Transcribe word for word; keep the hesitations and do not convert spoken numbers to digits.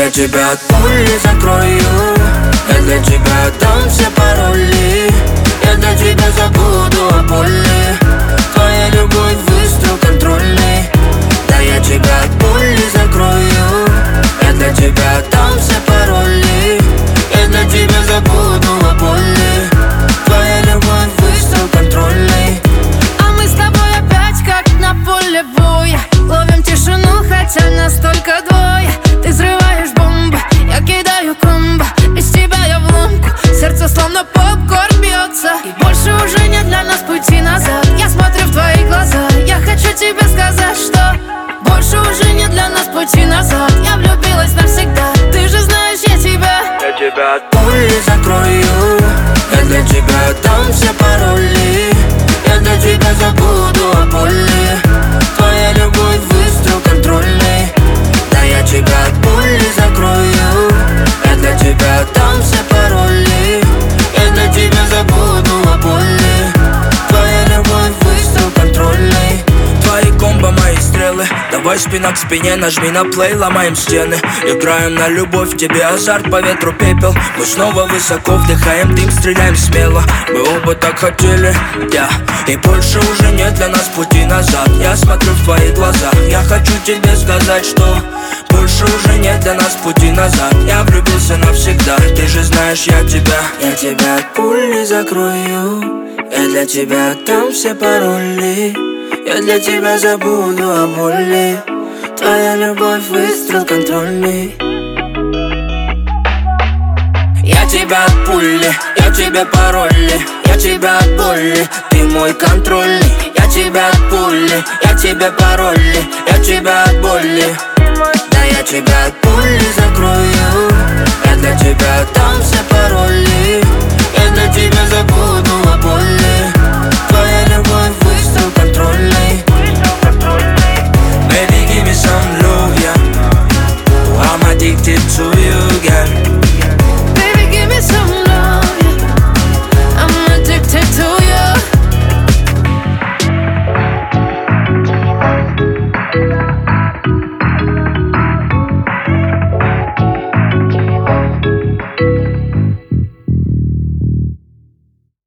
Я тебя от пули закрою, я для тебя отдам все пароли. Я для тебя забуду о боли. Твоя любовь выстрел контрольный. Да я тебя от пули закрою, я для тебя отдам все пароли. Я для тебя забуду о боли. Твоя любовь выстрел контрольный. А мы с тобой опять как на поле боя. Ловим тишину, хотя нас только двое. Ты взрываешь бомбы, я кидаю комбо. Без тебя я в ломку, сердце словно попкорн бьется. И больше уже нет для нас пути назад. Я смотрю в твои глаза, я хочу тебе сказать, что больше уже нет для нас пути назад. Я влюбилась навсегда, ты же знаешь, я тебя Я тебя от пули закрою, я для тебя отдам все пароли. Я для тебя забуду о боли. Твоя любовь выстрел контрольный. Да я тебя от пули закрою, я для тебя отдам все пароли. Я для тебя забуду о боли. Твоя любовь выстрел контрольный. Твои комбо, мои стрелы. Давай спина к спине, нажми на плей, ломаем стены. Играем на любовь, тебе азарт, по ветру пепел. Мы снова высоко вдыхаем дым, стреляем смело. Мы оба так хотели, я yeah. И больше уже нет для нас пути назад. Я смотрю в твои глаза, я хочу тебе сказать, что больше уже нет для нас пути назад. Я влюбился навсегда, ты же знаешь, я тебя Я тебя от пули закрою, я для тебя отдам все пароли. Я для тебя забуду о боли. Твоя любовь выстрел контрольный. Я тебя от пули, я тебе пароли. Я тебя от боли, ты мой контрольный. Я тебя от пули, я тебе пароли. Я тебя от боли, да я тебя от пули закрою.